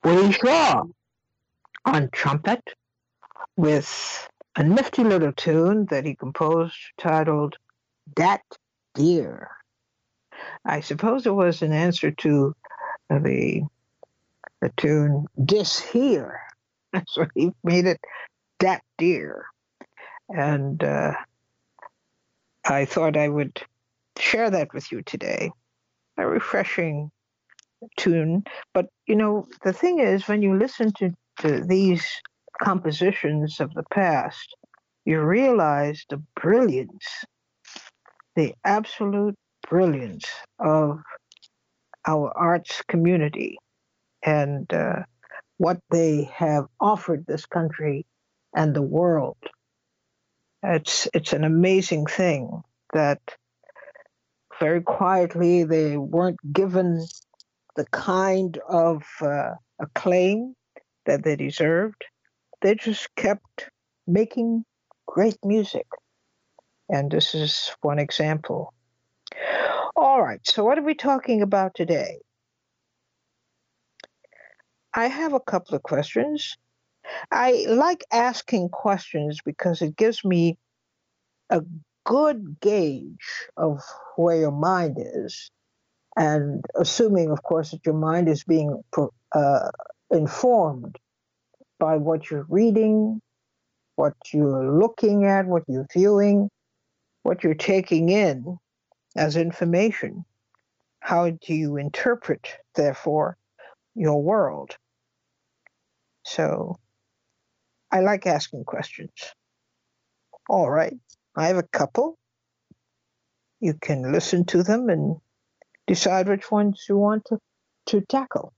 Willie Shaw on trumpet with a nifty little tune that he composed titled Dat Deer. I suppose it was an answer to the the tune Dis Here. So he made it Dat Deer. And I thought I would share that with you today. A refreshing tune. But, the thing is, when you listen to these compositions of the past, you realize the brilliance, the absolute brilliance of our arts community and what they have offered this country and the world. It's an amazing thing that very quietly they weren't given the kind of acclaim that they deserved. They just kept making great music. And this is one example. All right, so what are we talking about today? I have a couple of questions. I like asking questions because it gives me a good gauge of where your mind is. And assuming, of course, that your mind is being informed by what you're reading, what you're looking at, what you're viewing, what you're taking in as information. How do you interpret, therefore, your world? So I like asking questions. All right, I have a couple. You can listen to them and decide which ones you want to tackle.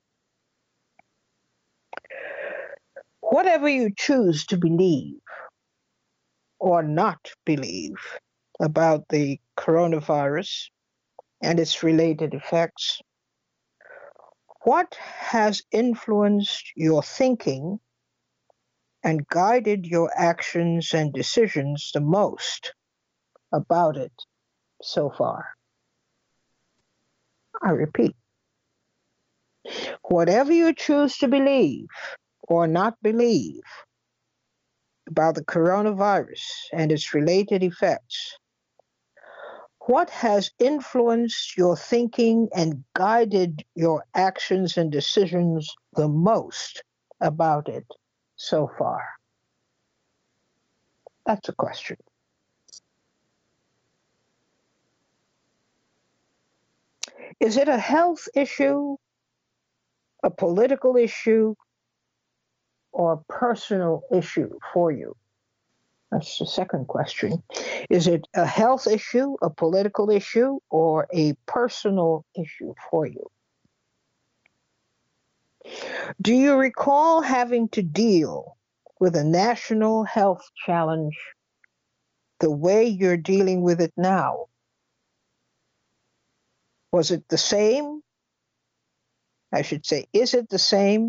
Whatever you choose to believe or not believe about the coronavirus and its related effects, what has influenced your thinking and guided your actions and decisions the most about it so far? I repeat, whatever you choose to believe or not believe about the coronavirus and its related effects, what has influenced your thinking and guided your actions and decisions the most about it so far? That's a question. Is it a health issue, a political issue, or a personal issue for you? That's the second question. Is it a health issue, a political issue, or a personal issue for you? Do you recall having to deal with a national health challenge the way you're dealing with it now? Was it the same? I should say, is it the same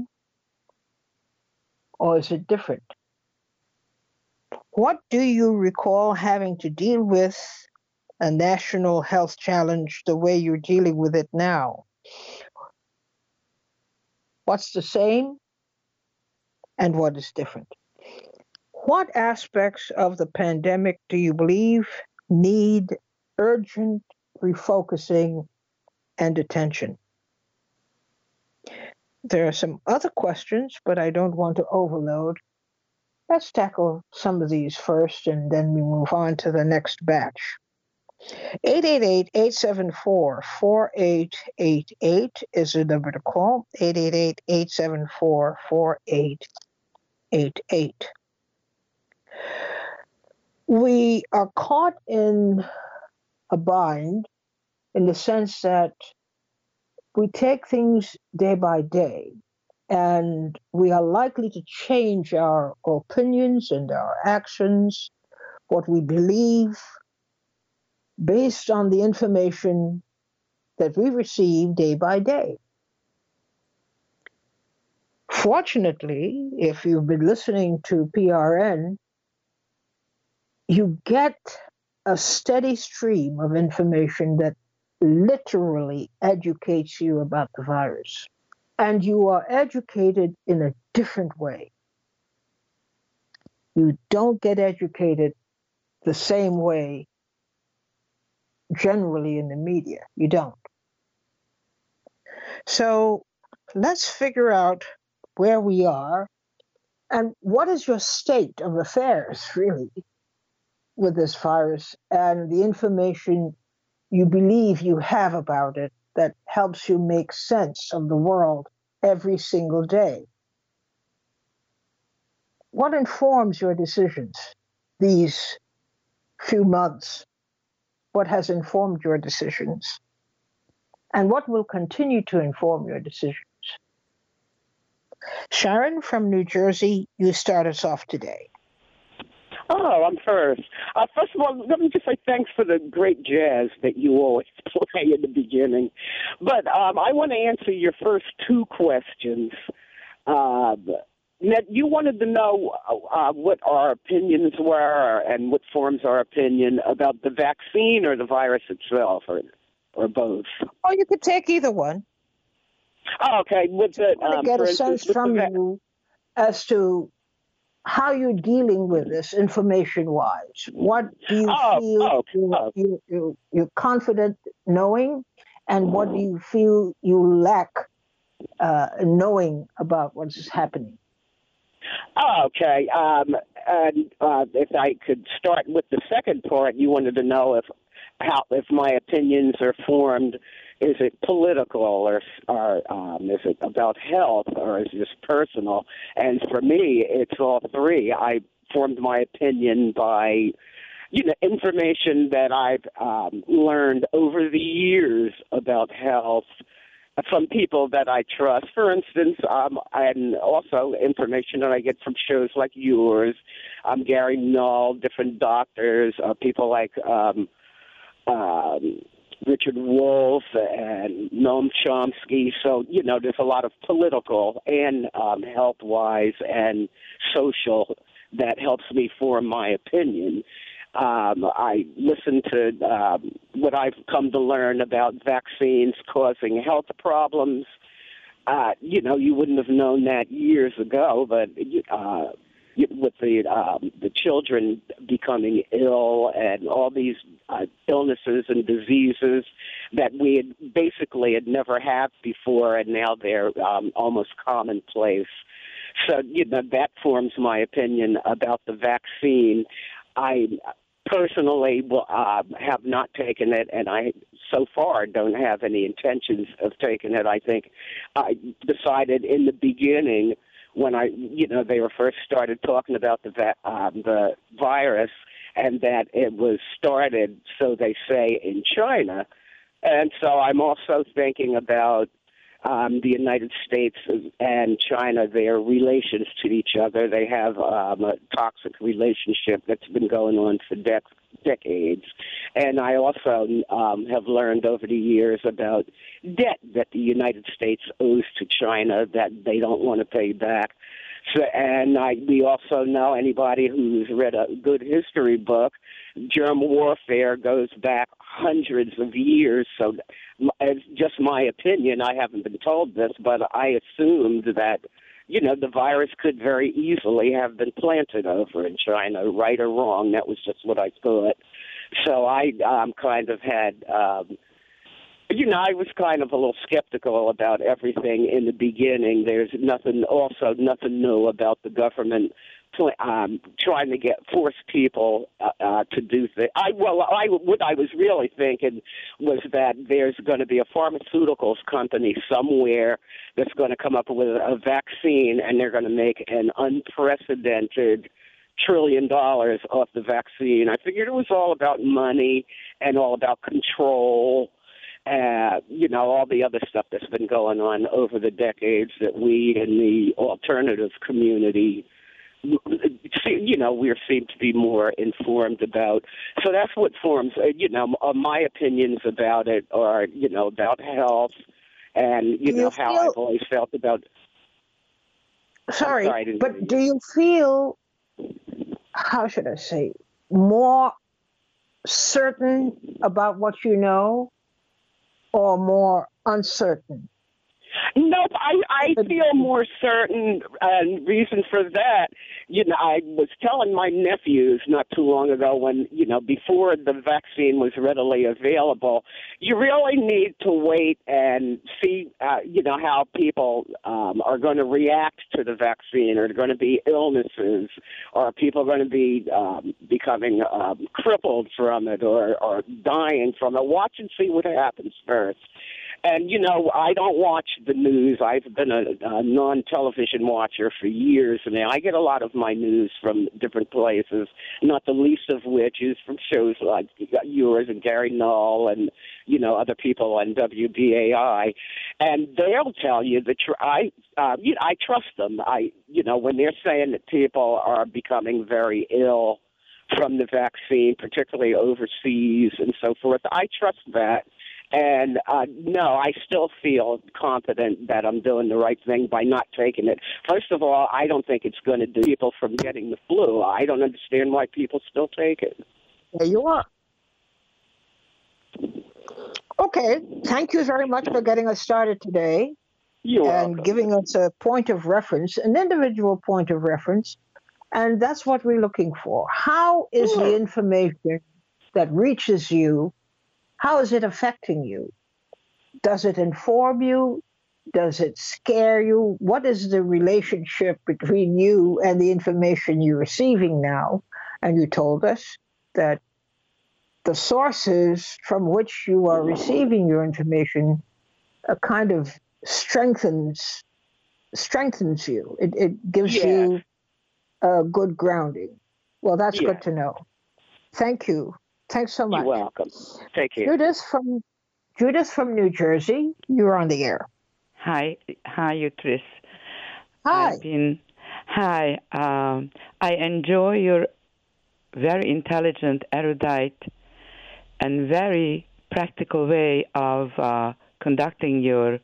or is it different? What do you recall having to deal with a national health challenge the way you're dealing with it now? What's the same and what is different? What aspects of the pandemic do you believe need urgent refocusing and attention? There are some other questions, but I don't want to overload. Let's tackle some of these first and then we move on to the next batch. 888-874-4888 is the number to call. 888-874-4888. We are caught in a bind in the sense that we take things day by day and we are likely to change our opinions and our actions, what we believe, based on the information that we receive day by day. Fortunately, if you've been listening to PRN, you get a steady stream of information that literally educates you about the virus. and you are educated in a different way. You don't get educated the same way generally in the media. You don't. So let's figure out where we are and what is your state of affairs, really, with this virus and the information you believe you have about it that helps you make sense of the world every single day. What informs your decisions these few months? What has informed your decisions? And what will continue to inform your decisions? Sharon from New Jersey, you start us off today. Oh, I'm first. First of all, let me just say thanks for the great jazz that you always play in the beginning. But I want to answer your first two questions. Ned, you wanted to know what our opinions were and what forms our opinion about the vaccine or the virus itself, or both. Oh, you could take either one. Oh, okay. With the, I want to get a sense from you as to how you're dealing with this information-wise. What do you feel you're confident knowing, and what do you feel you lack knowing about what's happening? Okay. And if I could start with the second part, you wanted to know if my opinions are formed. Is it political, or is it about health, or is it just personal? And for me, it's all three. I formed my opinion by, information that I've learned over the years about health from people that I trust. For instance, and also information that I get from shows like yours, Gary Null, different doctors, people like Richard Wolff and Noam Chomsky. So, there's a lot of political and health-wise and social that helps me form my opinion. I listen to what I've come to learn about vaccines causing health problems. You wouldn't have known that years ago, but with the children becoming ill and all these illnesses and diseases that we had never had before, and now they're almost commonplace. So, that forms my opinion about the vaccine. I personally have not taken it, and I so far don't have any intentions of taking it. I think I decided in the beginning when they were first started talking about the virus, and that it was started, so they say, in China. And so I'm also thinking about the United States and China, their relations to each other. They have a toxic relationship that's been going on for decades. And I also have learned over the years about debt that the United States owes to China that they don't want to pay back. So, and we also know, anybody who's read a good history book, germ warfare goes back hundreds of years. So it's just my opinion. I haven't been told this, but I assumed that, the virus could very easily have been planted over in China, right or wrong. That was just what I thought. So I kind of had... I was kind of a little skeptical about everything in the beginning. There's nothing new about the government trying to force people to do things. What I was really thinking was that there's going to be a pharmaceuticals company somewhere that's going to come up with a vaccine, and they're going to make an unprecedented $1 trillion off the vaccine. I figured it was all about money and all about control. All the other stuff that's been going on over the decades that we in the alternative community, we seem to be more informed about. So that's what forms, my opinions about it are, about health and, how I've always felt about... Sorry, but do you feel, how should I say, more certain about what you know, or more uncertain? Nope, I feel more certain, and reason for that, I was telling my nephews not too long ago when, before the vaccine was readily available, you really need to wait and see, how people are going to react to the vaccine. Are there going to be illnesses? Or are people going to be becoming crippled from it or dying from it? Watch and see what happens first. And, I don't watch the news. I've been a non-television watcher for years now. I get a lot of my news from different places, not the least of which is from shows like yours and Gary Null and, other people on WBAI. And they'll tell you that I trust them. When they're saying that people are becoming very ill from the vaccine, particularly overseas and so forth, I trust that. And no, I still feel confident that I'm doing the right thing by not taking it. First of all, I don't think it's going to do people from getting the flu. I don't understand why people still take it. There you are. Okay, thank you very much for getting us started today. You're and welcome. Giving us a point of reference, an individual point of reference. And that's what we're looking for. How is the information that reaches you, how is it affecting you? Does it inform you? Does it scare you? What is the relationship between you and the information you're receiving now? And you told us that the sources from which you are receiving your information kind of strengthens you. It gives you a good grounding. Well, that's good to know. Thank you. Thanks so much. You're welcome. Take care. Judith from New Jersey, you're on the air. Hi, Utris. Hi. I enjoy your very intelligent, erudite, and very practical way of conducting your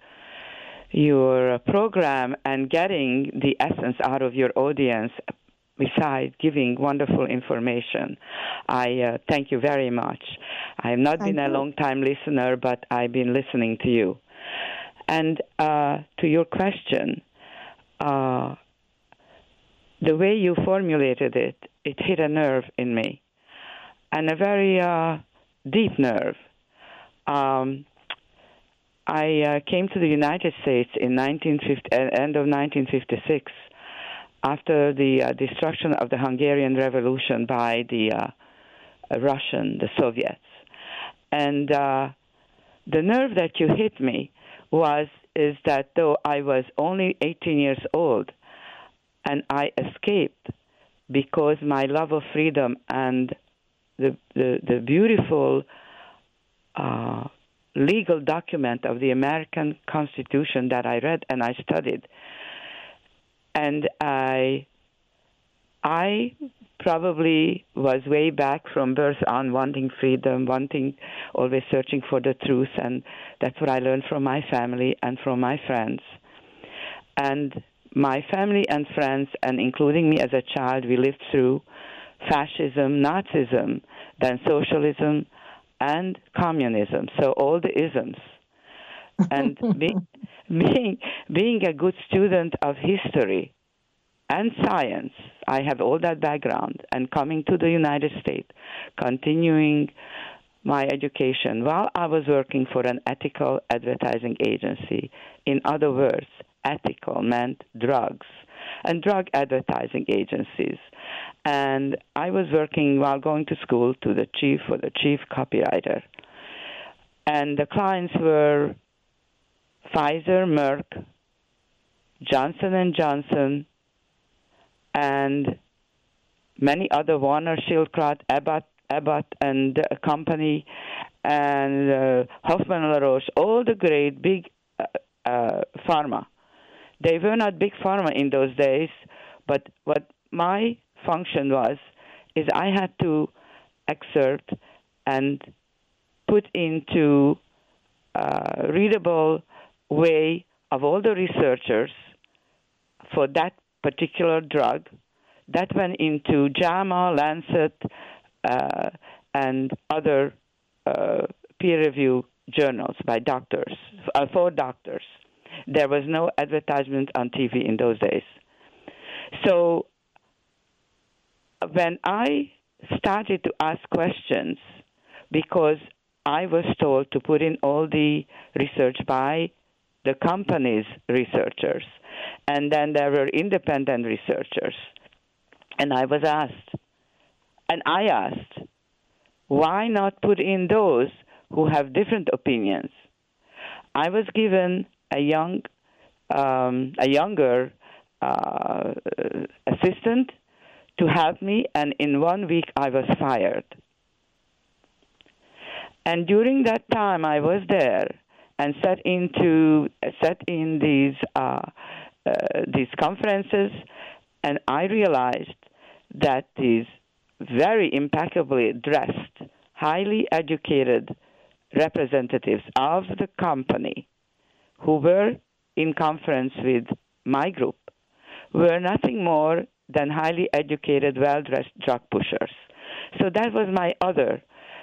program and getting the essence out of your audience, besides giving wonderful information. I thank you very much. I have not been a long-time listener, but I've been listening to you. And to your question, the way you formulated it, it hit a nerve in me, and a very deep nerve. I came to the United States in end of 1956, after the destruction of the Hungarian Revolution by the the Soviets. And the nerve that you hit me is that though I was only 18 years old, and I escaped because my love of freedom and the beautiful legal document of the American Constitution that I read and I studied. And I probably was way back from birth on wanting freedom, always searching for the truth, and that's what I learned from my family and from my friends. And my family and friends, and including me as a child, we lived through fascism, Nazism, then socialism, and communism, so all the isms. And being a good student of history and science, I have all that background, and coming to the United States, continuing my education while I was working for an ethical advertising agency. In other words, ethical meant drugs and drug advertising agencies. And I was working while going to school for the chief copywriter. And the clients were Pfizer, Merck, Johnson & Johnson, and many other, Warner, Schildkraut, Abbott and Company, and Hoffman La Roche, all the great big pharma. They were not big pharma in those days, but what my function is I had to excerpt and put into readable way of all the researchers for that particular drug that went into JAMA, Lancet, and other peer-reviewed journals by doctors, for doctors. There was no advertisement on TV in those days. So when I started to ask questions, because I was told to put in all the research by the company's researchers, and then there were independent researchers. And I was asked, and I asked, why not put in those who have different opinions? I was given a younger assistant to help me, and in 1 week I was fired. And during that time, I was there and sat in these conferences, and I realized that these very impeccably dressed, highly educated representatives of the company who were in conference with my group were nothing more than highly educated, well-dressed drug pushers. So that was my other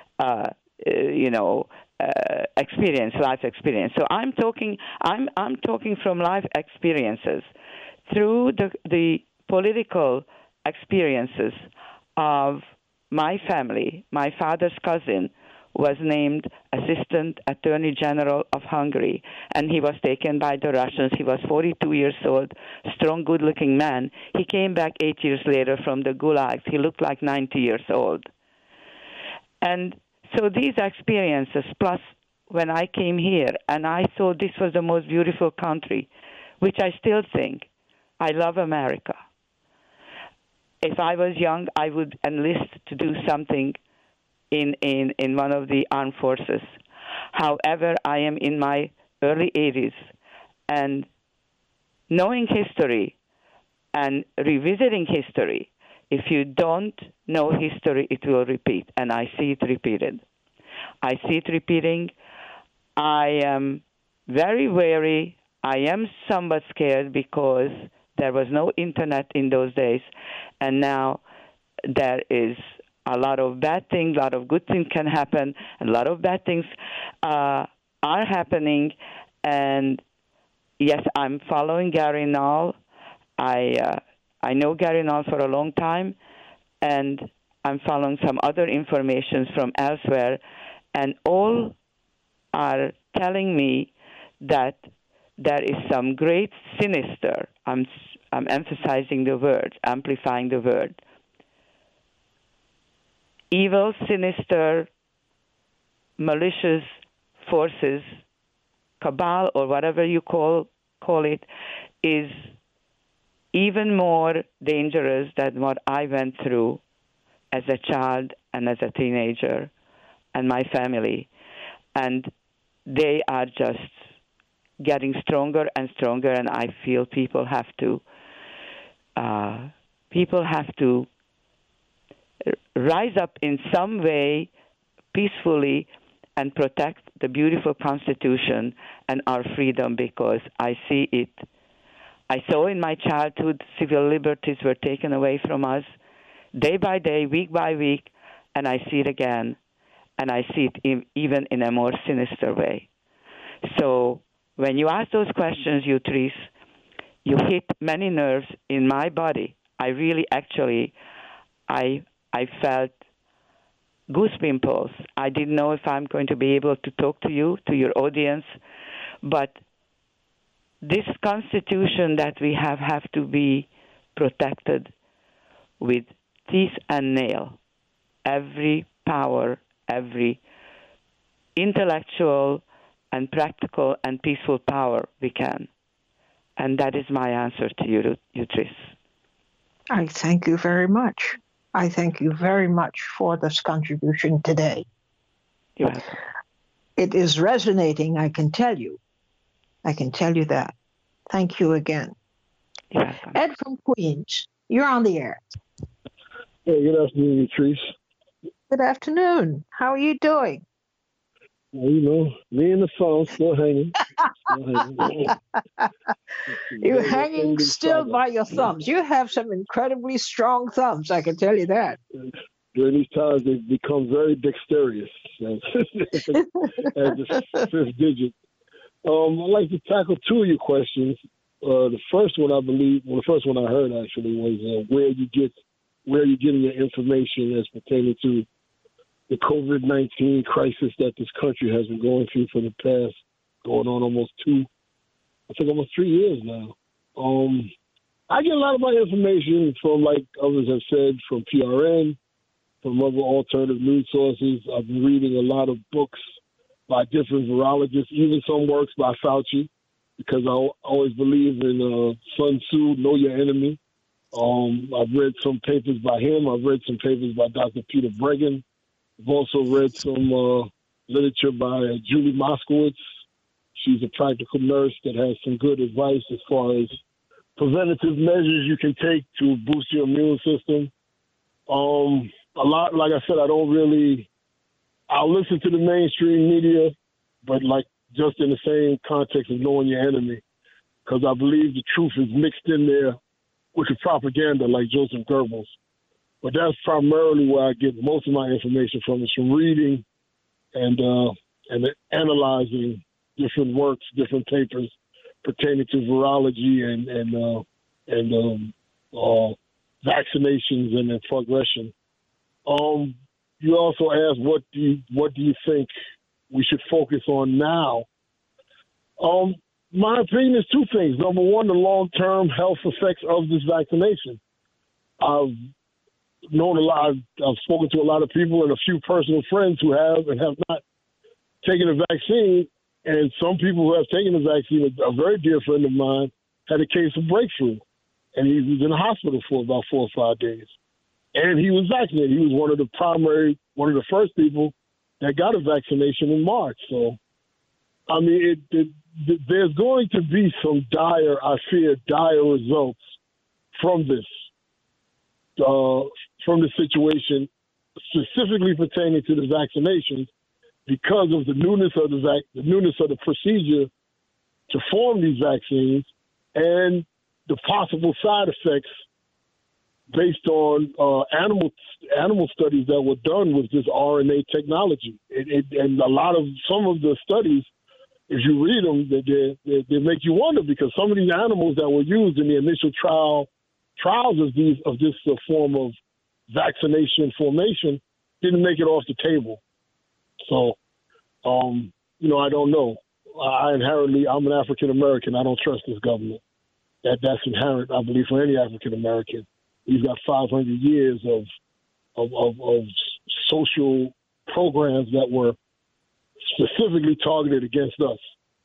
life experience. So I'm talking from life experiences through the political experiences of my family. My father's cousin was named Assistant Attorney General of Hungary, and he was taken by the Russians. He was 42 years old, strong, good-looking man. He came back 8 years later from the gulags. He looked like 90 years old. And so these experiences, plus when I came here and I saw this was the most beautiful country, which I still think, I love America. If I was young, I would enlist to do something in one of the armed forces. However, I am in my early 80s, and knowing history and revisiting history, if you don't know history, it will repeat, and I see it repeated. I see it repeating. I am very wary. I am somewhat scared because there was no internet in those days, and now there is a lot of bad things, a lot of good things can happen, a lot of bad things are happening. And yes, I'm following Gary Null. I know Gary Null for a long time, and I'm following some other information from elsewhere, and all are telling me that there is some great sinister, I'm emphasizing the word, amplifying the word, evil, sinister, malicious forces, cabal, or whatever you call it, is even more dangerous than what I went through as a child and as a teenager and my family. And they are just getting stronger and stronger, and I feel people have to rise up in some way peacefully and protect the beautiful Constitution and our freedom, because I see it. I saw in my childhood civil liberties were taken away from us day by day, week by week, and I see it again, and I see it even in a more sinister way. So when you ask those questions, Therese, you hit many nerves in my body. I really actually, I felt goose pimples. I didn't know if I'm going to be able to talk to you, to your audience, but this Constitution that we have to be protected with teeth and nail. Every power, every intellectual and practical and peaceful power we can. And that is my answer to you, Tris. I thank you very much. I thank you very much for this contribution today. You're welcome. It is resonating, I can tell you. I can tell you that. Thank you again. You're welcome. Ed from Queens, you're on the air. Hey, good afternoon, Therese. Good afternoon. How are you doing? Well, me and the phone still hanging. You're hanging still by your thumbs. You have some incredibly strong thumbs, I can tell you that. During these times, they've become very dexterous. As the fifth digit I'd like to tackle two of your questions. The first one, the first one I heard actually was where you're getting your information as pertaining to the COVID-19 crisis that this country has been going through for the past going on almost 3 years now. I get a lot of my information from, like others have said, from PRN, from other alternative news sources. I've been reading a lot of books by different virologists, even some works by Fauci, because I always believe in Sun Tzu, know your enemy. I've read some papers by him. I've read some papers by Dr. Peter Breggin. I've also read some literature by Julie Moskowitz. She's a practical nurse that has some good advice as far as preventative measures you can take to boost your immune system. A lot, like I said, I'll listen to the mainstream media, but like just in the same context of knowing your enemy, because I believe the truth is mixed in there with the propaganda like Joseph Goebbels. But that's primarily where I get most of my information from, is from reading and analyzing different works, different papers pertaining to virology and vaccinations and their progression. You also asked, what do you think we should focus on now? My opinion is two things. Number one, the long-term health effects of this vaccination. I've known a lot. I've spoken to a lot of people and a few personal friends who have and have not taken a vaccine. And some people who have taken the vaccine, a very dear friend of mine, had a case of breakthrough. And he was in the hospital for about 4 or 5 days. And he was vaccinated. He was one of the first people that got a vaccination in March. So, I mean, there's going to be some dire results from this, from the situation, specifically pertaining to the vaccinations, because of the newness of the procedure to form these vaccines and the possible side effects based on animal studies that were done with this RNA technology. And some of the studies, if you read them, they make you wonder, because some of these animals that were used in the initial trials of this form of vaccination formation didn't make it off the table. So, I don't know. I'm an African American. I don't trust this government. That's inherent, I believe, for any African American. We've got 500 years of social programs that were specifically targeted against us.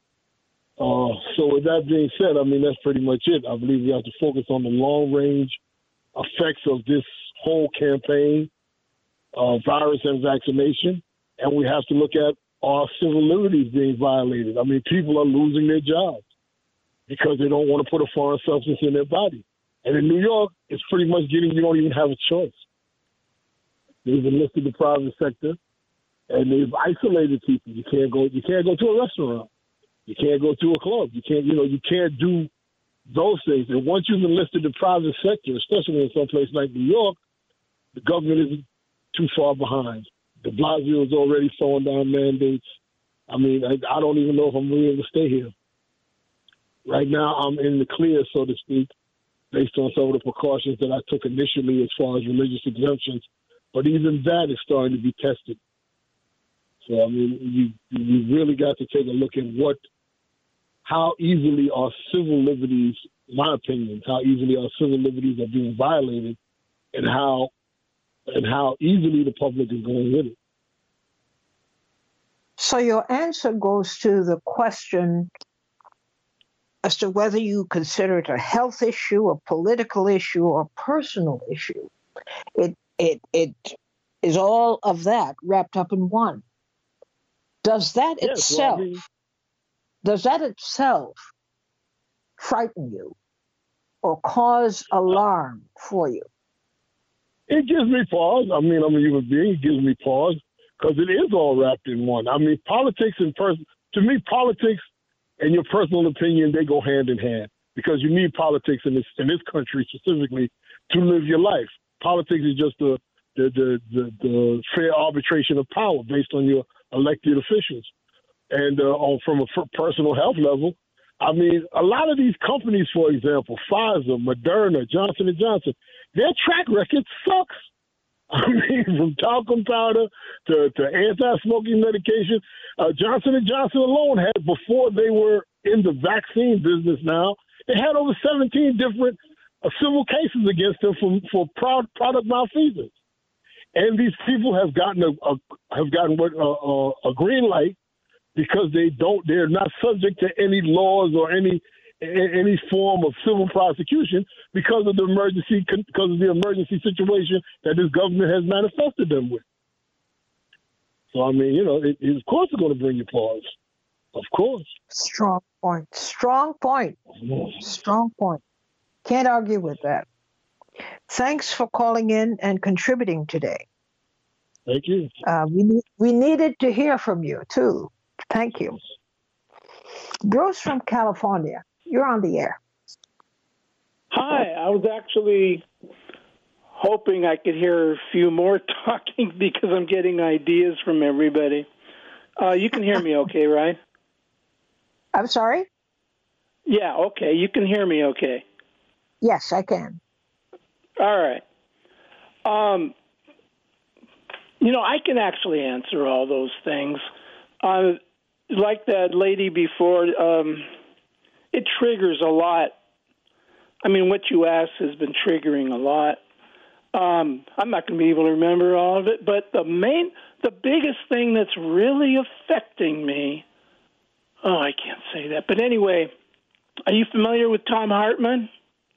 So with that being said, I mean, that's pretty much it. I believe we have to focus on the long-range effects of this whole campaign, virus and vaccination, and we have to look at our civil liberties being violated. I mean, people are losing their jobs because they don't want to put a foreign substance in their body. And in New York, it's pretty much you don't even have a choice. They've enlisted the private sector, and they've isolated people. You can't go to a restaurant. You can't go to a club. You can't do those things. And once you've enlisted the private sector, especially in some place like New York, the government isn't too far behind. De Blasio is already throwing down mandates. I mean, I don't even know if I'm really able to stay here. Right now, I'm in the clear, so to speak, based on some of the precautions that I took initially as far as religious exemptions. But even that is starting to be tested. So, I mean, you really got to take a look at how easily our civil liberties, my opinion, how easily our civil liberties are being violated, and how easily the public is going with it. So your answer goes to the question as to whether you consider it a health issue, a political issue, or a personal issue. It is all of that wrapped up in one. Does that itself frighten you or cause alarm for you? It gives me pause. I mean, I'm a human being. It gives me pause because it is all wrapped in one. I mean, politics and your personal opinion, they go hand in hand, because you need politics in this country specifically to live your life. Politics is just the fair arbitration of power based on your elected officials. And from a personal health level, I mean, a lot of these companies, for example, Pfizer, Moderna, Johnson & Johnson, their track record sucks. I mean, from talcum powder to anti-smoking medication, Johnson & Johnson alone had, before they were in the vaccine business now, they had over 17 different civil cases against them for product malfeasance. And these people have gotten a green light because they're not subject to any laws or any form of civil prosecution because of the emergency situation that this government has manifested them with. So I mean, of course it's going to bring you pause. Of course. Strong point. Strong point. Strong point. Can't argue with that. Thanks for calling in and contributing today. Thank you. We needed to hear from you too. Thank you. Bruce from California, you're on the air. Hi, I was actually hoping I could hear a few more talking because I'm getting ideas from everybody. You can hear me okay, right? I'm sorry? Yeah, okay. You can hear me okay. Yes, I can. All right. I can actually answer all those things. Like that lady before, it triggers a lot. I mean, what you asked has been triggering a lot. I'm not going to be able to remember all of it, but the biggest thing that's really affecting me, I can't say that. But anyway, are you familiar with Thom Hartmann?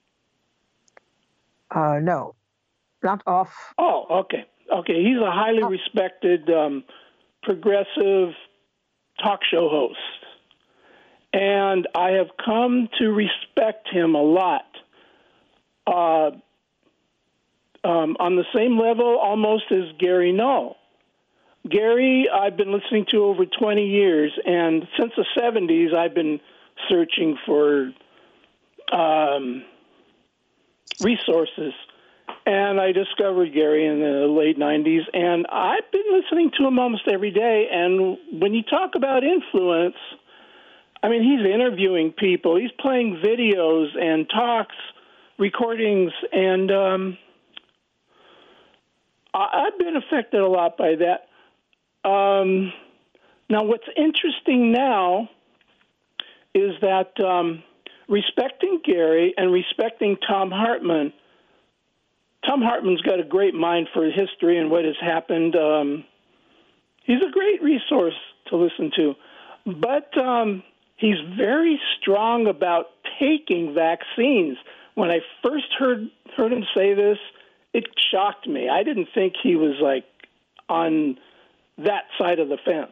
No, not off. Oh, okay. Okay, he's a highly respected progressive talk show host. And I have come to respect him a lot. On the same level almost as Gary Null. Gary, I've been listening to over 20 years, and since the 70s, I've been searching for resources. And I discovered Gary in the late 90s, and I've been listening to him almost every day. And when you talk about influence, I mean, he's interviewing people. He's playing videos and talks, recordings, and I've been affected a lot by that. Now, what's interesting now is that respecting Gary and respecting Thom Hartmann, Thom Hartmann's got a great mind for history and what has happened. He's a great resource to listen to. But he's very strong about taking vaccines. When I first heard him say this, it shocked me. I didn't think he was, like, on that side of the fence.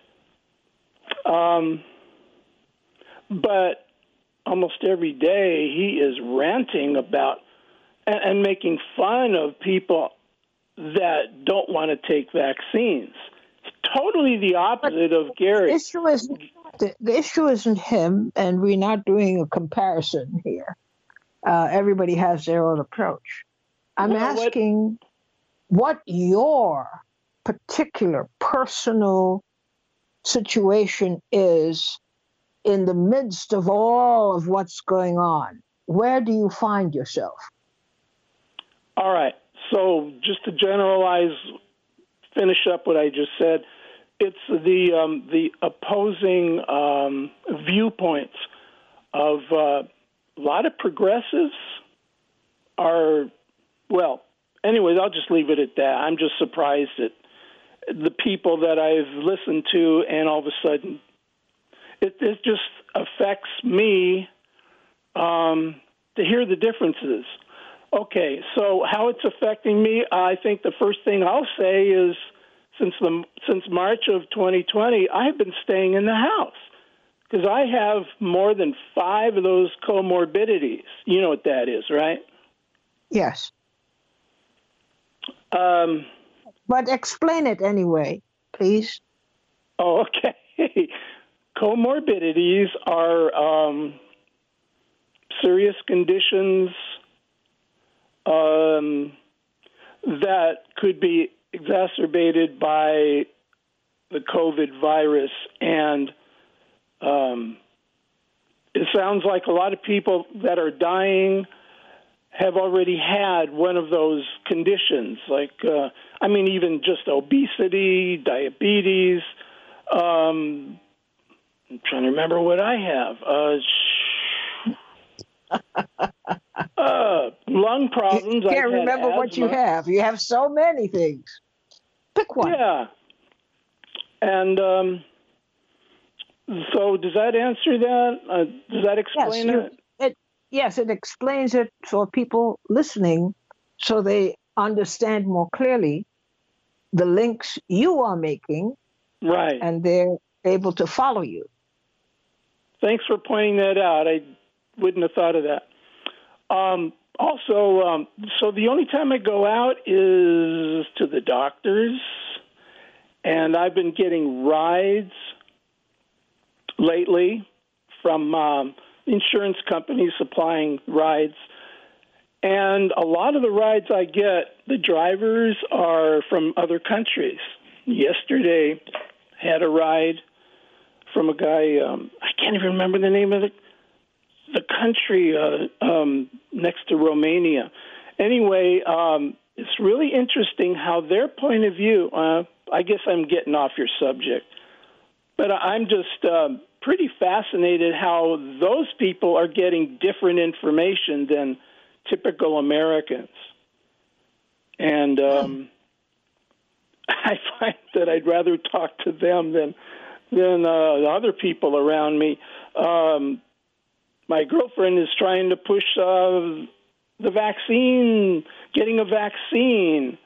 But almost every day he is ranting about and making fun of people that don't want to take vaccines. It's totally the opposite of Gary. The issue isn't him, and we're not doing a comparison here. Everybody has their own approach. I'm asking what your particular personal situation is in the midst of all of what's going on. Where do you find yourself? All right. So just to generalize, finish up what I just said, it's the opposing viewpoints of a lot of progressives are, well, anyways, I'll just leave it at that. I'm just surprised at the people that I've listened to, and all of a sudden it just affects me to hear the differences. Okay, so how it's affecting me, I think the first thing I'll say is since March of 2020, I've been staying in the house because I have more than 5 of those comorbidities. You know what that is, right? Yes. But explain it anyway, please. Oh, okay. Comorbidities are serious conditions that could be exacerbated by the COVID virus, and it sounds like a lot of people that are dying have already had one of those conditions, like, even just obesity, diabetes. I'm trying to remember what I have. Lung problems. You can't remember what you have. You have so many things. Pick one. Yeah. And so does that answer that? Does that explain it? Yes, it explains it for people listening so they understand more clearly the links you are making. Right. And they're able to follow you. Thanks for pointing that out. I wouldn't have thought of that. Also, so the only time I go out is to the doctors, and I've been getting rides lately from insurance companies supplying rides. And a lot of the rides I get, the drivers are from other countries. Yesterday, had a ride from a guy, I can't even remember the name of the country next to Romania. Anyway, it's really interesting how their point of view, I guess I'm getting off your subject, but I'm just pretty fascinated how those people are getting different information than typical Americans. And I find that I'd rather talk to them than the other people around me. My girlfriend is trying to push the vaccine, getting a vaccine.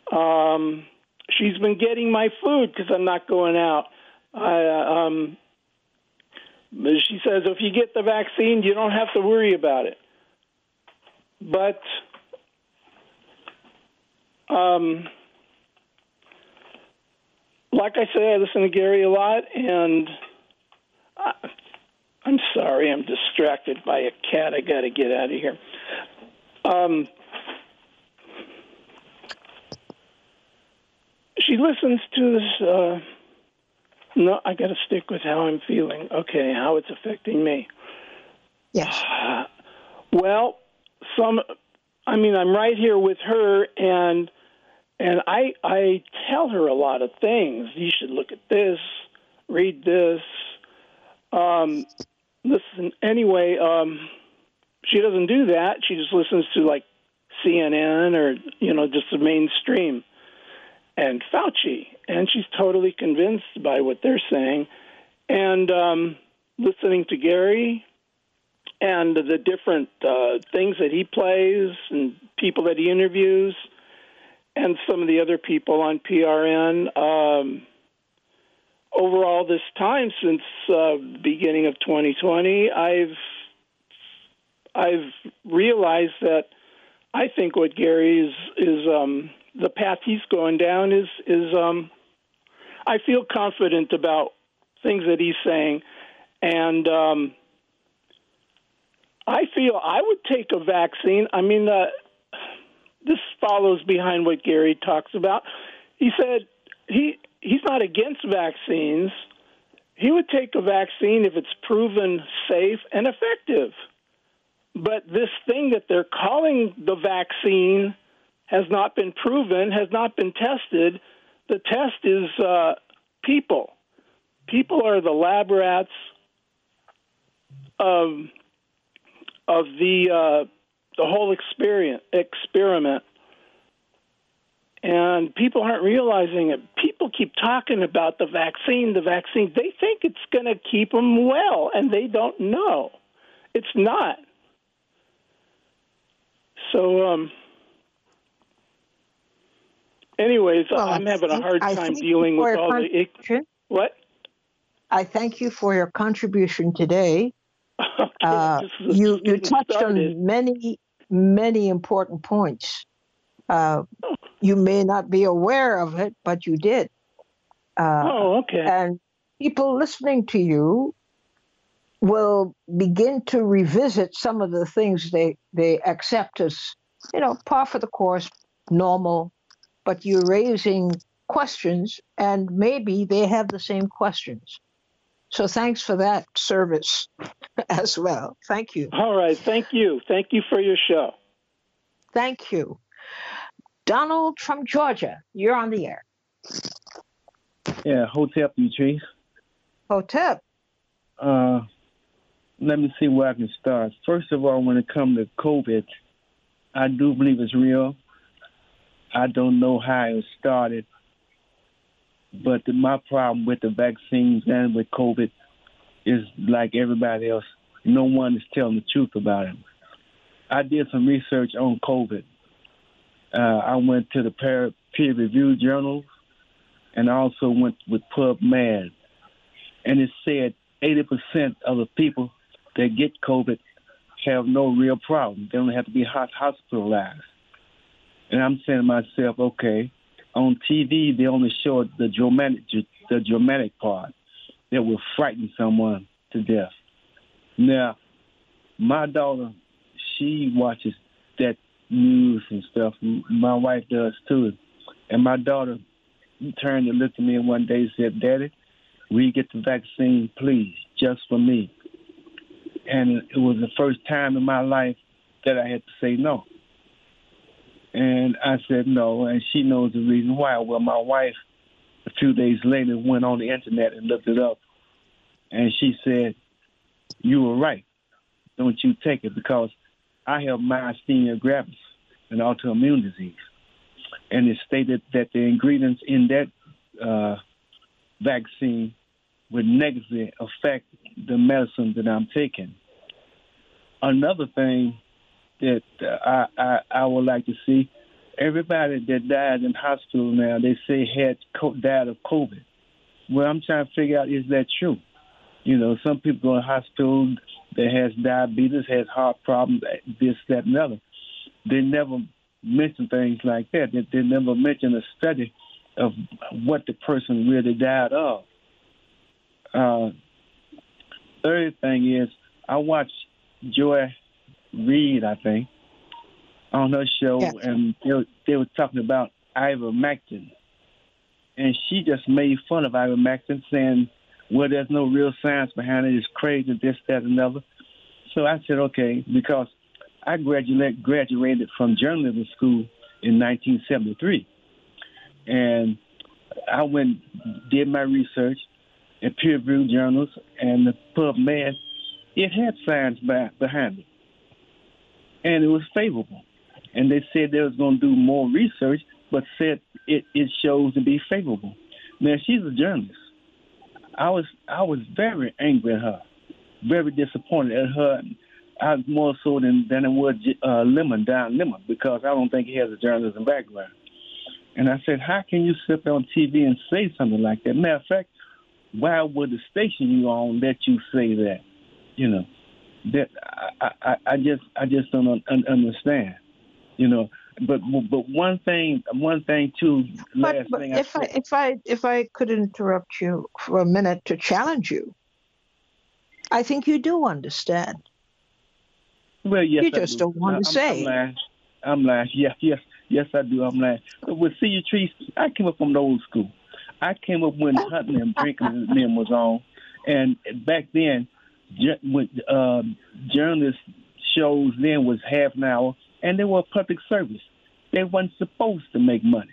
She's been getting my food because I'm not going out. She says if you get the vaccine, you don't have to worry about it. But like I say, I listen to Gary a lot, and I'm sorry, I'm distracted by a cat. I got to get out of here. She listens to this. No, I got to stick with how I'm feeling. Okay, how it's affecting me. Yes. Well, I'm right here with her, and I tell her a lot of things. You should look at this, read this. Listen, anyway, she doesn't do that. She just listens to like CNN or, just the mainstream and Fauci. And she's totally convinced by what they're saying. And listening to Gary and the different things that he plays and people that he interviews and some of the other people on PRN, overall this time since beginning of 2020, I've realized that I think what Gary is the path he's going down is I feel confident about things that he's saying, and I feel I would take a vaccine. I mean, this follows behind what Gary talks about. He said he's not against vaccines. He would take a vaccine if it's proven safe and effective. But this thing that they're calling the vaccine has not been proven, has not been tested. The test is people. People are the lab rats of the whole experiment. And people aren't realizing it. People keep talking about the vaccine. They think it's going to keep them well, and they don't know. It's not. So, anyways, well, I'm having a hard time dealing with all the... What? I thank you for your contribution today. Okay, you touched on many, many important points. You may not be aware of it, but you did. Okay. And people listening to you will begin to revisit some of the things they accept as, par for the course, normal, but you're raising questions, and maybe they have the same questions. So thanks for that service as well. Thank you. All right. Thank you. Thank you for your show. Thank you. Donald from Georgia, you're on the air. Yeah, Hotep, Patrice. Hotep. Let me see where I can start. First of all, when it comes to COVID, I do believe it's real. I don't know how it started, but my problem with the vaccines and with COVID is like everybody else. No one is telling the truth about it. I did some research on COVID. I went to the peer-reviewed journals and also went with PubMed. And it said 80% of the people that get COVID have no real problem. They don't have to be hospitalized. And I'm saying to myself, okay, on TV they only showed the dramatic part that will frighten someone to death. Now, my daughter, she watches that news and stuff. My wife does too. And my daughter turned and looked at me one day and said, "Daddy, will you get the vaccine, please, just for me?" And it was the first time in my life that I had to say no. And I said no, and she knows the reason why. Well, my wife, a few days later, went on the internet and looked it up. And she said, "You were right. Don't you take it, because I have myasthenia gravis, an autoimmune disease." And it stated that the ingredients in that vaccine would negatively affect the medicine that I'm taking. Another thing that I would like to see, everybody that died in hospital now, they say died of COVID. Well, I'm trying to figure out, is that true? You know, some people go to hospital that has diabetes, has heart problems, this, that, and the other. They never mention things like that. They never mention a study of what the person really died of. Third thing is, I watched Joy Reid, I think, on her show, yes. And they were talking about ivermectin. And she just made fun of ivermectin, saying, well, there's no real science behind it. It's crazy, this, that, and another. So I said, okay, because I graduated from journalism school in 1973. And I went, did my research in peer-reviewed journals, and the PubMed, it had science behind it. And it was favorable. And they said they was going to do more research, but said it shows to be favorable. Now, she's a journalist. I was very angry at her, very disappointed at her. I was more so than it was Don Lemon, because I don't think he has a journalism background. And I said, how can you sit on TV and say something like that? Matter of fact, why would the station you on let you say that? You know, that I just don't understand. You know, but one thing too. Last thing. If I could interrupt you for a minute to challenge you, I think you do understand. Well, yes, you just don't want to say. I'm lying. Yes, I do. I'm lying. But see, you trees. I came up from the old school. I came up when Hunting and Brinkley men was on, and back then, when journalist shows then was half an hour, and they were public service. They weren't supposed to make money.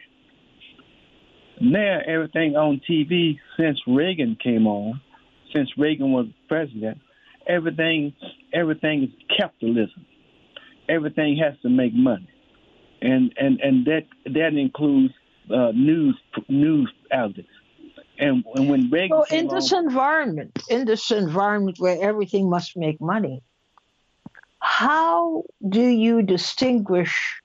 Now everything on TV since Reagan came on, since Reagan was president, everything is capitalism. Everything has to make money, and that includes news outlets. And when Reagan in this environment where everything must make money, how do you distinguish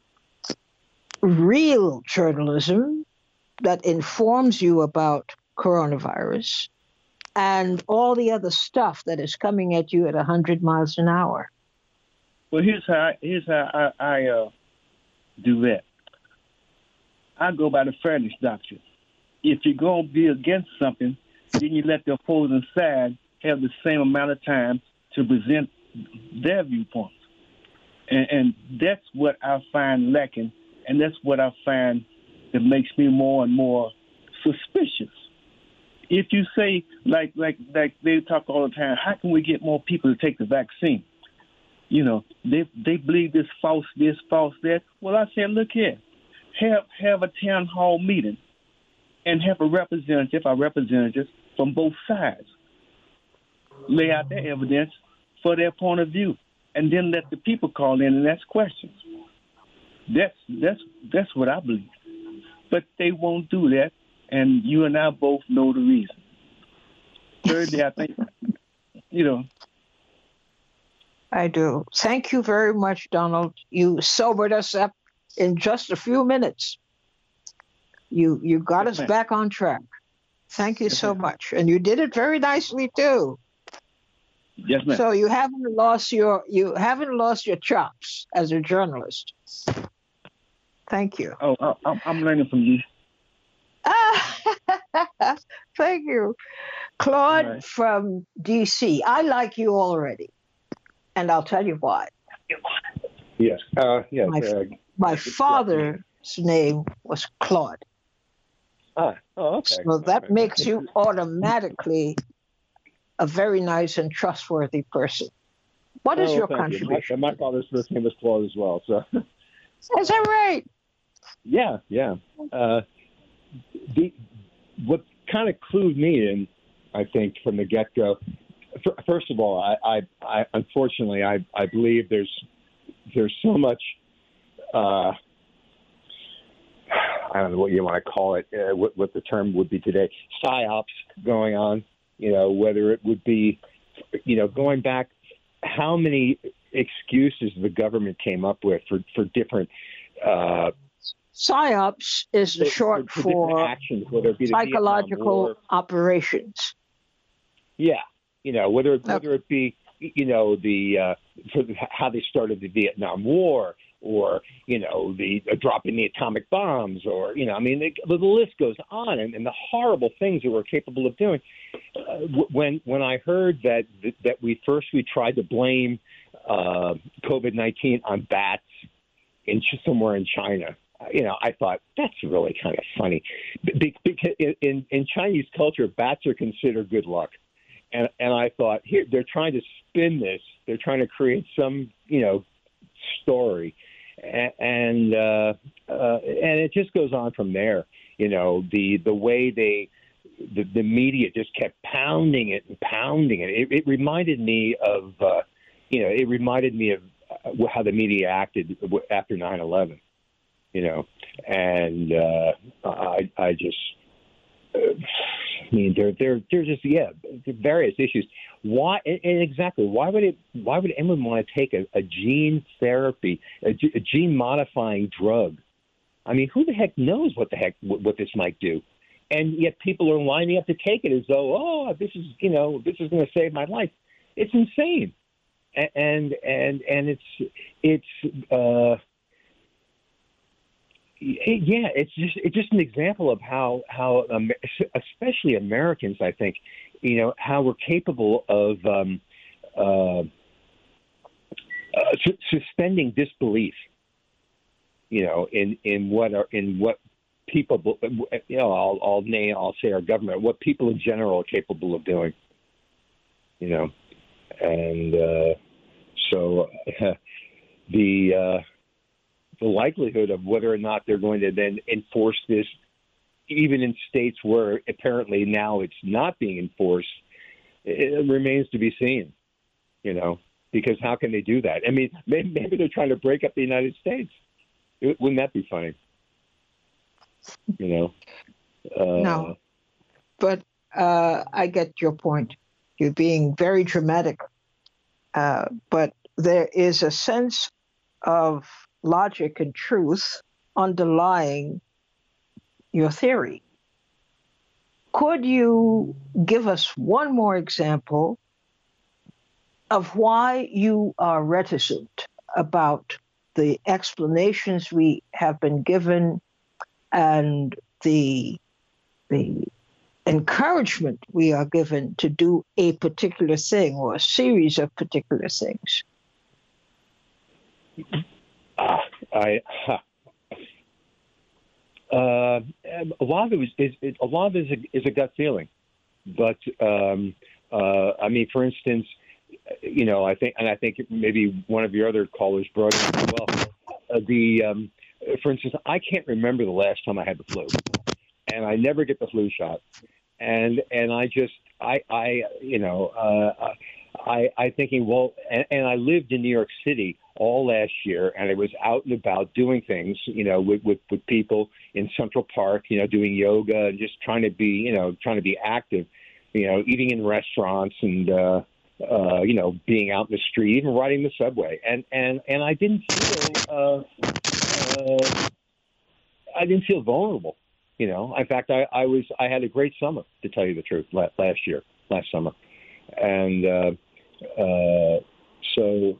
real journalism that informs you about coronavirus and all the other stuff that is coming at you at 100 miles an hour? Well, here's how I do that. I go by the fairness doctrine. If you're going to be against something, then you let the opposing side have the same amount of time to present their viewpoints. And that's what I find lacking, and that's what I find it makes me more and more suspicious. If you say, like they talk all the time, how can we get more people to take the vaccine? You know, they believe this, false that. Well, I said, look here, have a town hall meeting and have a representative from both sides lay out their evidence for their point of view, and then let the people call in and ask questions. That's what I believe. But they won't do that, and you and I both know the reason. Thirdly, I think, you know. I do. Thank you very much, Donald. You sobered us up in just a few minutes. You got us back on track. Thank you so much. And you did it very nicely too. Yes, ma'am. So you haven't lost your chops as a journalist. Thank you. Oh, I'm learning from you. Thank you. Claude from DC. I like you already. And I'll tell you why. Yes. My father's name was Claude. Okay. So that makes you automatically a very nice and trustworthy person. What is your contribution? My father's first name was Claude as well. So. Is that right? Yeah. What kind of clued me in, I think, from the get-go. First of all, I unfortunately I believe there's so much. I don't know what you want to call it, what the term would be today, psyops going on, whether it would be, going back, how many excuses the government came up with for different. PSYOPs is the short for actions, whether it be psychological operations. Yeah, whether it be, how they started the Vietnam War, or, the dropping the atomic bombs, or, the list goes on, and the horrible things that we're capable of doing. When I heard that we tried to blame COVID-19 on bats somewhere in China, I thought that's really kind of funny, because in Chinese culture, bats are considered good luck. And I thought, here, they're trying to spin this. They're trying to create some, story. And it just goes on from there. The way the media just kept pounding it. It reminded me of, how the media acted after 9/11, and I just, they're just, various issues. Why, and exactly, why would anyone want to take a gene therapy, a gene modifying drug? I mean, who the heck knows what this might do? And yet people are lining up to take it as though, this is going to save my life. It's insane. And it's just an example of how especially Americans, I think, how we're capable of suspending disbelief, in what people, I'll say our government, what people in general are capable of doing, and so the likelihood of whether or not they're going to then enforce this, even in states where apparently now it's not being enforced, it remains to be seen, because how can they do that? I mean, maybe they're trying to break up the United States. Wouldn't that be funny? No, but I get your point. You're being very dramatic, but there is a sense of logic and truth underlying your theory. Could you give us one more example of why you are reticent about the explanations we have been given and the encouragement we are given to do a particular thing or a series of particular things? A lot of it is a gut feeling, but I mean, for instance, I think maybe one of your other callers brought it up as well. For instance, I can't remember the last time I had the flu, and I never get the flu shot, and I thinking, well, and I lived in New York City all last year, and I was out and about doing things, with people in Central Park, doing yoga and just trying to be active, eating in restaurants and, being out in the street, even riding the subway. And I didn't feel vulnerable, In fact, I had a great summer, to tell you the truth, last summer. And so,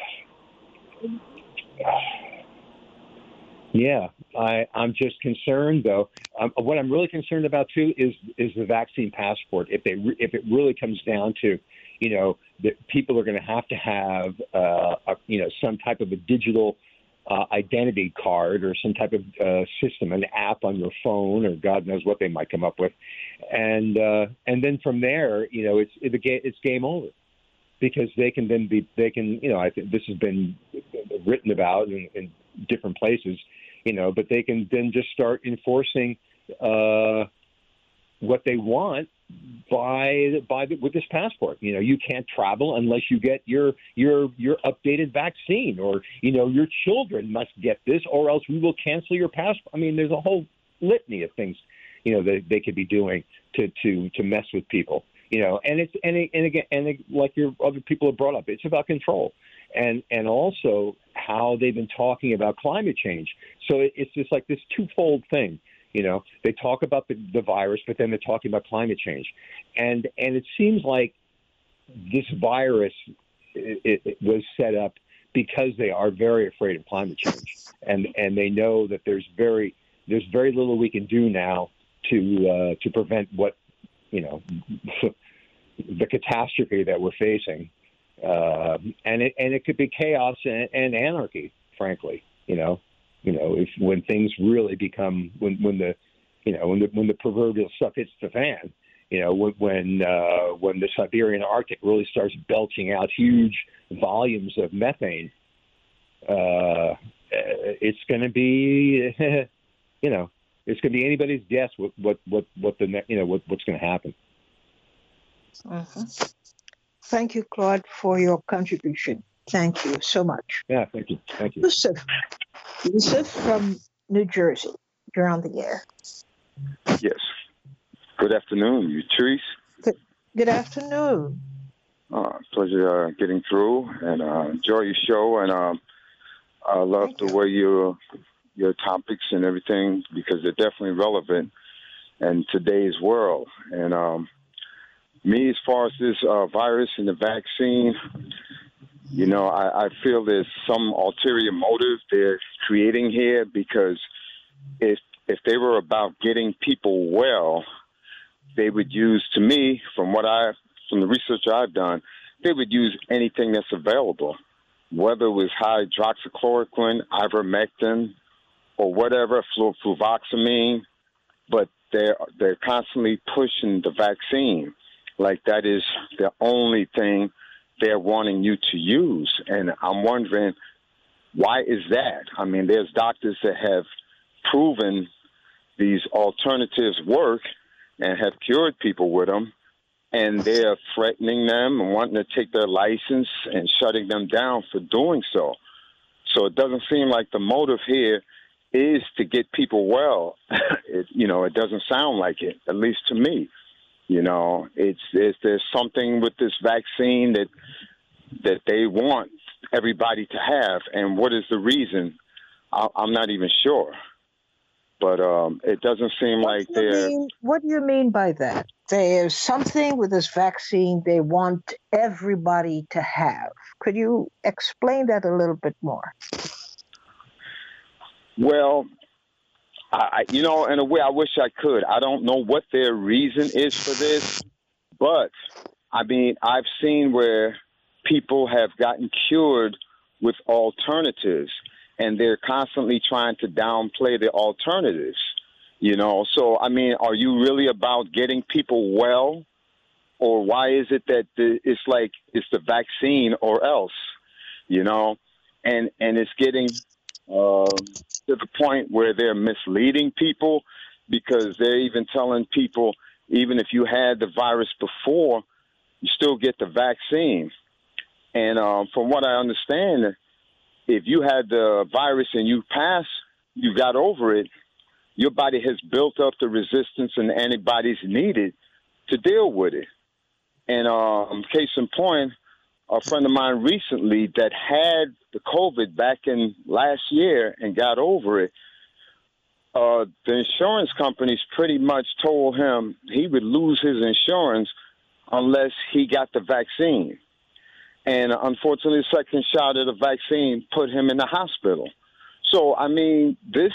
yeah, I'm just concerned, though. What I'm really concerned about too is the vaccine passport. If it really comes down to, that people are going to have some type of a digital identity card or some type of system, an app on your phone, or God knows what they might come up with, and then from there, it's game over, because they can. I think this has been written about in different places, but they can then just start enforcing what they want with this passport. You can't travel unless you get your updated vaccine, or your children must get this, or else we will cancel your passport. I mean, there's a whole litany of things that they could be doing to mess with people. And like your other people have brought up, it's about control, and also how they've been talking about climate change. So it's just like this twofold thing. They talk about the virus, but then they're talking about climate change. And it seems like this virus it was set up because they are very afraid of climate change. And they know that there's very little we can do now to prevent what, the catastrophe that we're facing. And it could be chaos and anarchy, frankly, when things really become, when the proverbial stuff hits the fan, when the Siberian Arctic really starts belching out huge volumes of methane, it's going to be, it's going to be anybody's guess what's going to happen. Mm-hmm. Thank you, Claude, for your contribution. Thank you so much. Yeah, thank you. Yusuf from New Jersey, you're on the air. Yes. Good afternoon, Therese. Good afternoon. Pleasure getting through, and enjoy your show, and I love the way your topics and everything, because they're definitely relevant in today's world. And me, as far as this virus and the vaccine, I feel there's some ulterior motive they're creating here, because if they were about getting people well, they would use, to me, from the research I've done, they would use anything that's available, whether it was hydroxychloroquine, ivermectin, or whatever, fluvoxamine. But they're constantly pushing the vaccine like that is the only thing they're wanting you to use. And I'm wondering, why is that? I mean, there's doctors that have proven these alternatives work and have cured people with them, and they're threatening them and wanting to take their license and shutting them down for doing so. So it doesn't seem like the motive here is to get people well. It doesn't sound like it, at least to me. There's something with this vaccine that they want everybody to have, and what is the reason? I'm not even sure. But it doesn't seem like they're... What do you mean by that? There's something with this vaccine they want everybody to have. Could you explain that a little bit more? Well, in a way, I wish I could. I don't know what their reason is for this, but, I mean, I've seen where people have gotten cured with alternatives, and they're constantly trying to downplay the alternatives. You know, so I mean, are you really about getting people well, or why is it that it's like it's the vaccine or else? You know, and it's getting to the point where they're misleading people, because they're even telling people, even if you had the virus before, you still get the vaccine. And from what I understand, if you had the virus and you got over it, your body has built up the resistance and antibodies needed to deal with it. And case in point, a friend of mine recently that had the COVID back in last year and got over it, the insurance companies pretty much told him he would lose his insurance unless he got the vaccine. And unfortunately, the second shot of the vaccine put him in the hospital. So, I mean,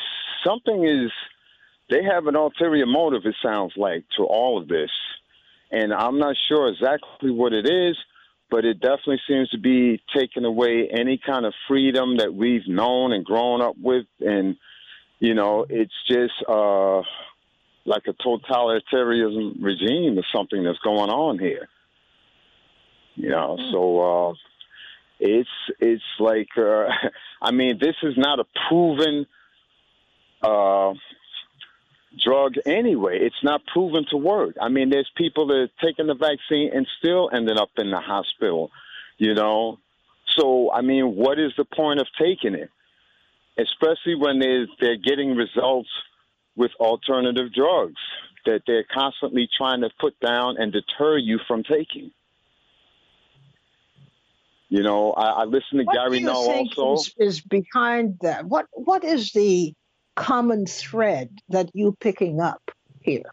they have an ulterior motive, it sounds like, to all of this. And I'm not sure exactly what it is, but it definitely seems to be taking away any kind of freedom that we've known and grown up with. And, you know, it's just like a totalitarian regime or something that's going on here. You know, so it's like, I mean, this is not a proven drug anyway. It's not proven to work. I mean, there's people that are taking the vaccine and still ended up in the hospital, you know. So, I mean, what is the point of taking it? Especially when they're getting results with alternative drugs that they're constantly trying to put down and deter you from taking. You know, I listen to Gary Null also. What do you think is behind that? What is the common thread that you're picking up here?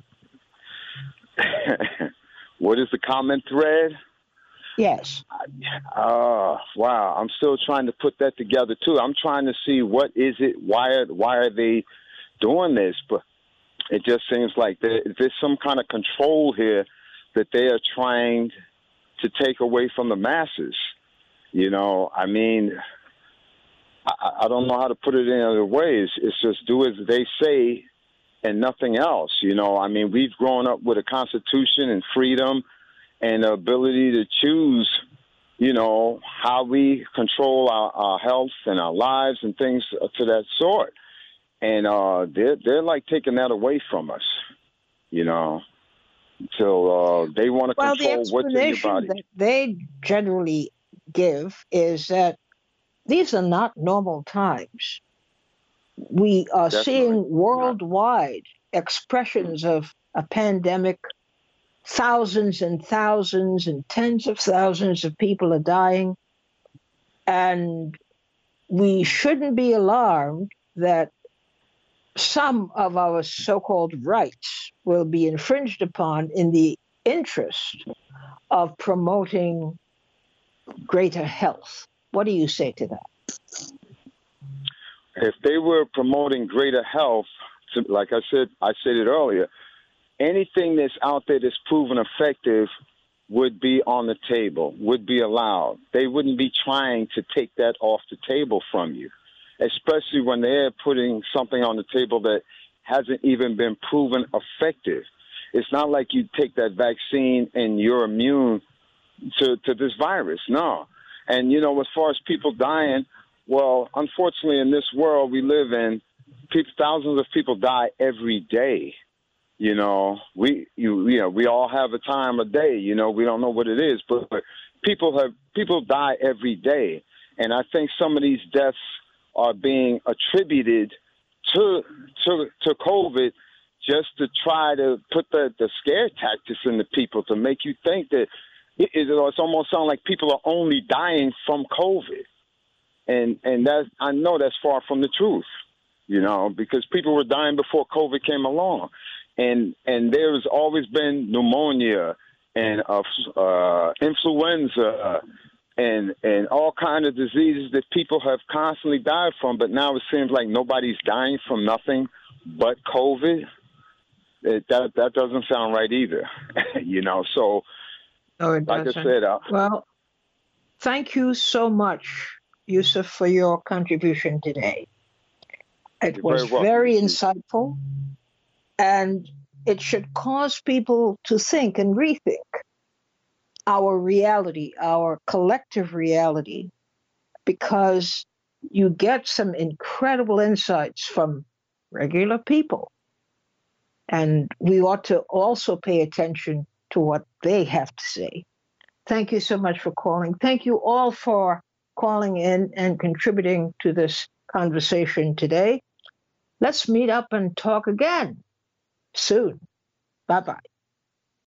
What is the common thread? Yes. Wow. I'm still trying to put that together, too. I'm trying to see what is it, why are they doing this? But it just seems like there's some kind of control here that they are trying to take away from the masses. You know, I mean, I don't know how to put it in other ways. It's just do as they say and nothing else. You know, I mean, we've grown up with a constitution and freedom and the ability to choose, you know, how we control our health and our lives and things to that sort. And they're like taking that away from us, you know. So they want to control what's in your body. Well, the explanation that they generally give is that these are not normal times. We are seeing worldwide expressions of a pandemic. Thousands and thousands and tens of thousands of people are dying. And we shouldn't be alarmed that some of our so-called rights will be infringed upon in the interest of promoting greater health. What do you say to that? If they were promoting greater health, like I said it earlier, anything that's out there that's proven effective would be on the table, would be allowed. They wouldn't be trying to take that off the table from you, especially when they're putting something on the table that hasn't even been proven effective. It's not like you take that vaccine and you're immune to this virus. No. And, you know, as far as people dying, well, unfortunately, in this world we live in, thousands of people die every day. You know, we all have a time of day. You know, we don't know what it is, but people die every day, and I think some of these deaths are being attributed to COVID, just to try to put the scare tactics into people to make you think that it's almost sound like people are only dying from COVID, and that I know that's far from the truth. You know, because people were dying before COVID came along. And there's always been pneumonia and influenza and all kinds of diseases that people have constantly died from. But now it seems like nobody's dying from nothing but COVID. That doesn't sound right either, you know. So, no, it doesn't. Like I said, well, thank you so much, Yusuf, for your contribution today. It was very insightful. And it should cause people to think and rethink our reality, our collective reality, because you get some incredible insights from regular people. And we ought to also pay attention to what they have to say. Thank you so much for calling. Thank you all for calling in and contributing to this conversation today. Let's meet up and talk again soon. Bye-bye.